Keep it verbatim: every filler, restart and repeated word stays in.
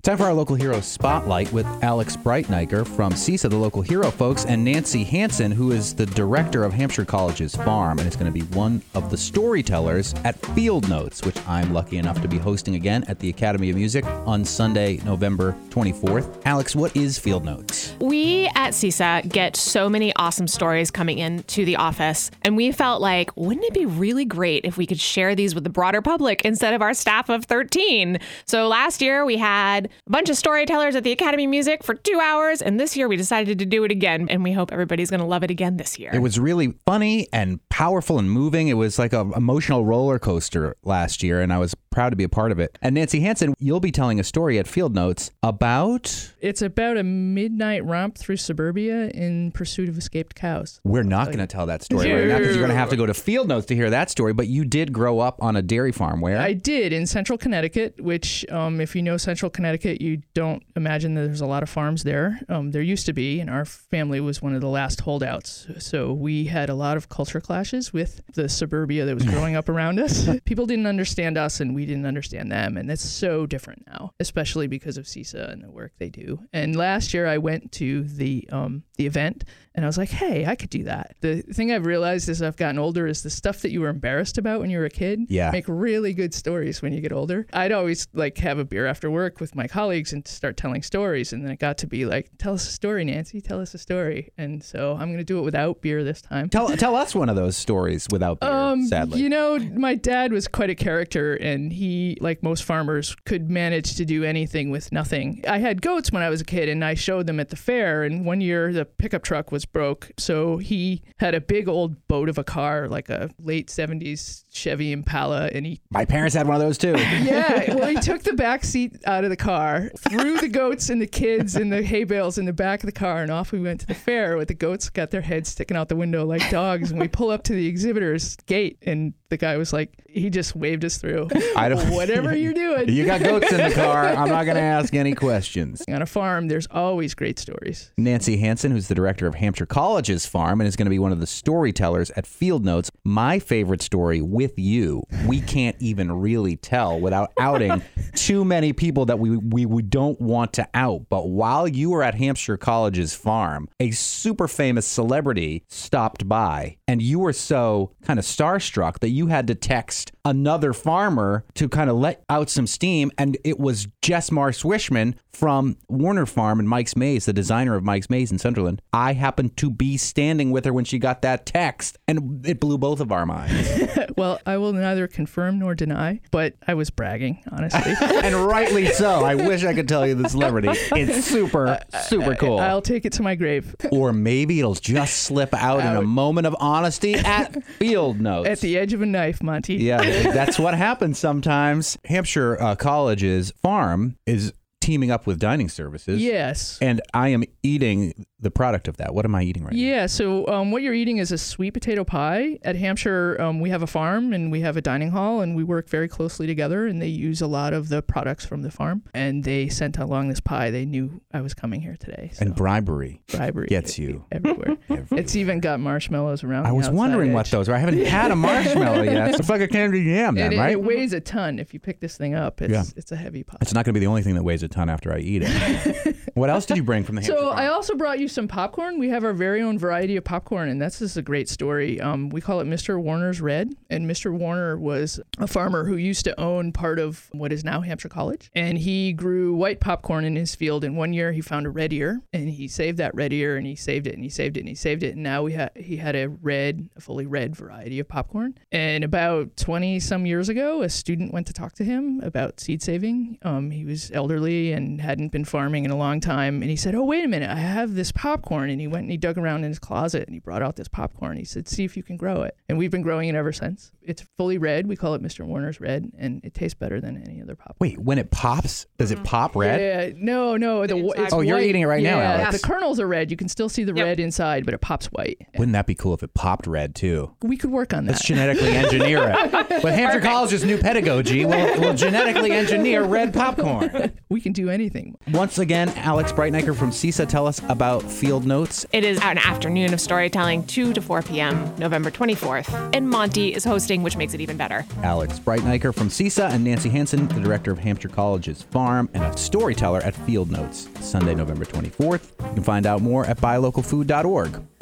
Time for our Local Hero Spotlight with Alex Breitniker from C I S A, the Local Hero folks, and Nancy Hansen, who is the director of Hampshire College's Farm, and is going to be one of the storytellers at Field Notes, which I'm lucky enough to be hosting again at the Academy of Music on Sunday, November twenty-fourth. Alex, what is Field Notes? We at C I S A get so many awesome stories coming into the office, and we felt like, wouldn't it be really great if we could share these with the broader public instead of our staff of thirteen? So last year we had a bunch of storytellers at the Academy of Music for two hours, and this year we decided to do it again, and we hope everybody's going to love it again this year. It was really funny and powerful and moving. It was like an emotional roller coaster last year, and I was proud to be a part of it. And Nancy Hansen, you'll be telling a story at Field Notes about... It's about a midnight romp through suburbia in pursuit of escaped cows. We're not going to tell that story right now because you're going to have to go to Field Notes to hear that story, but you did grow up on a dairy farm. Where? I did, in Central Connecticut, which um, if you know Central Connecticut, you don't imagine that there's a lot of farms there. Um, there used to be, and our family was one of the last holdouts. So we had a lot of culture clashes with the suburbia that was growing up around us. People didn't understand us, and we didn't understand them, and it's so different now, especially because of C I S A and the work they do. And last year I went to the um, the event, and I was like, hey, I could do that. The thing I've realized as I've gotten older is the stuff that you were embarrassed about when you were a kid yeah. make really good stories when you get older. I'd always like have a beer after work with my colleagues and start telling stories, and then it got to be like, tell us a story, Nancy, tell us a story. And so I'm going to do it without beer this time. Tell tell us one of those stories without beer, um, sadly. You know, my dad was quite a character, and he, like most farmers, could manage to do anything with nothing. I had goats when I was a kid, and I showed them at the fair, and one year the pickup truck was broke, so he had a big old boat of a car, like a late seventies Chevy Impala, and he... My parents had one of those too. Yeah, well, he took the back seat out of the car, threw the goats and the kids and the hay bales in the back of the car, and off we went to the fair with the goats got their heads sticking out the window like dogs, and we pull up to the exhibitor's gate, and the guy was like, he just waved us through. I don't... Whatever you're doing. You got goats in the car. I'm not going to ask any questions. On a farm, there's always great stories. Nancy Hansen, who's the director of Hampshire College's Farm and is going to be one of the storytellers at Field Notes. My favorite story with you, we can't even really tell without outing too many people that we, we, we don't want to out. But while you were at Hampshire College's Farm, a super famous celebrity stopped by, and you were so kind of starstruck that you had to text another farmer to kind of let out some steam, and it was Jess Mar-Swishman from Warner Farm and Mike's Maze, the designer of Mike's Maze in Sunderland. I happened to be standing with her when she got that text, and it blew both of our minds. Well, I will neither confirm nor deny, but I was bragging, honestly. And rightly so. I wish I could tell you the celebrity. It's super, super cool. I'll take it to my grave. Or maybe it'll just slip out in a moment of honesty at Field Notes. At the edge of a knife, Monty. Yeah, that's what happens sometimes. Hampshire uh, College's Farm is teaming up with dining services. Yes. And I am eating the product of that. What am I eating right now? Yeah, so um, what you're eating is a sweet potato pie. At Hampshire, um, we have a farm and we have a dining hall, and we work very closely together, and they use a lot of the products from the farm. And they sent along this pie. They knew I was coming here today. So. And bribery. Bribery. Gets you. Everywhere. Everywhere. It's even got marshmallows around I the was wondering edge. what those are. I haven't had a marshmallow yet. It's like a candy yam then, and right? It weighs a ton. If you pick this thing up, it's, Yeah. it's a heavy pie. It's not going to be the only thing that weighs a ton after I eat it. What else did you bring from the Hampshire So Farm? I also brought you some popcorn. We have our very own variety of popcorn, and that's just a great story. Um, we call it Mister Warner's Red, and Mister Warner was a farmer who used to own part of what is now Hampshire College, and he grew white popcorn in his field, and one year he found a red ear, and he saved that red ear, and he saved it, and he saved it, and he saved it, and now we ha- he had a red, a fully red variety of popcorn. And about twenty some years ago, a student went to talk to him about seed saving. Um, he was elderly and hadn't been farming in a long time, and he said, oh, wait a minute, I have this popcorn. And he went and he dug around in his closet and he brought out this popcorn. He said, see if you can grow it. And we've been growing it ever since. It's fully red. We call it Mister Warner's Red, and it tastes better than any other popcorn. Wait, when it pops, does it pop red? Yeah, no, no. The, it's Oh, you're white. eating it right now, Yeah, Alex. the kernels are red. You can still see the Yep. red inside, but it pops white. Wouldn't that be cool if it popped red too? We could work on that. Let's genetically engineer it. With Hampshire College's new pedagogy, we'll, we'll genetically engineer red popcorn. We can do anything. Once again, Alex Breitnecker from C I S A, tell us about Field Notes. It is an afternoon of storytelling, two to four p.m., November twenty-fourth. And Monty is hosting, which makes it even better. Alex Breitnecker from C I S A and Nancy Hansen, the director of Hampshire College's Farm and a storyteller at Field Notes, Sunday, November twenty-fourth. You can find out more at buy local food dot org.